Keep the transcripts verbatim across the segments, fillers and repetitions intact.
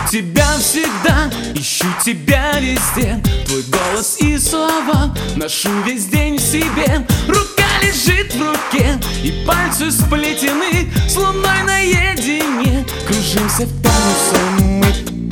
тебя всегда, ищу тебя везде. Твой голос и слова ношу весь день в себе. Рука лежит в руке, и пальцы сплетены. С луной наедине кружимся в танце мы.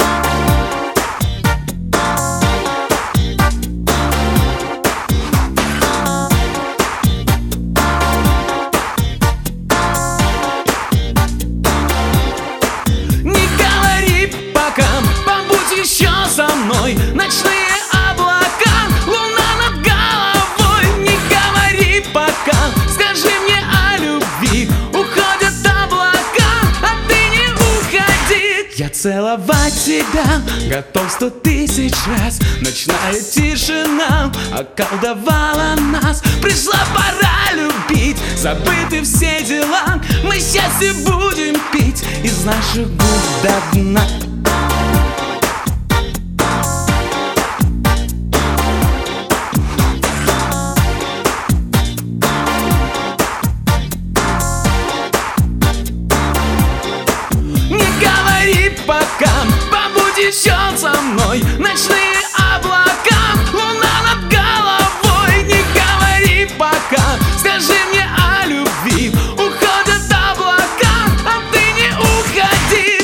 Со мной ночные облака, луна над головой. Не говори пока, скажи мне о любви. Уходят облака, а ты не уходи. Я целовать тебя готов сто тысяч раз. Ночная тишина околдовала нас. Пришла пора любить, забыты все дела. Мы счастье будем пить из наших губ до дна. Пока побудь еще со мной. Ночные облака, луна над головой. Не говори пока, скажи мне о любви. Уходят облака, а ты не уходи.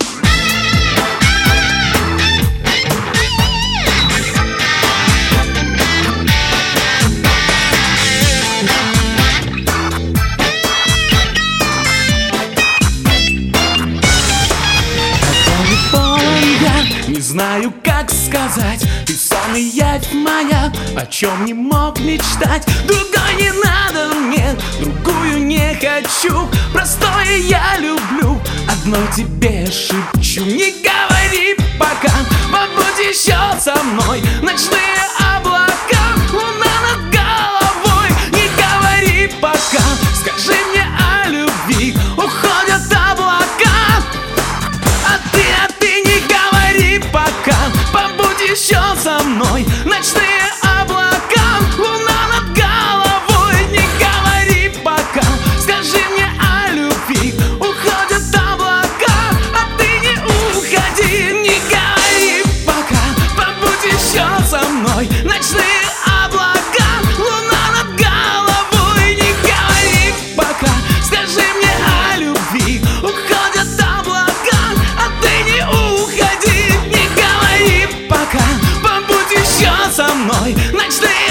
Не знаю, как сказать, ты сон и явь моя, о чем не мог мечтать. Другой не надо мне, другую не хочу. Простое я люблю, одно тебе шепчу. Не говори пока, побудь еще со мной. Ночные облака, луна над головой. Не говори пока, скажи мне о любви. Уходят облака, а ты, а ты не говори пока, побудь еще со мной. Ночные облака, луна над головой. Не говори пока, скажи мне о любви. Уходят облака, а ты не уходи. Не говори пока, побудь еще со мной. Ночные облака, луна над головой. Не говори пока, скажи мне о любви. Уходят облака, а ты не уходи. Не говори пока, побудь еще со мной. Ночные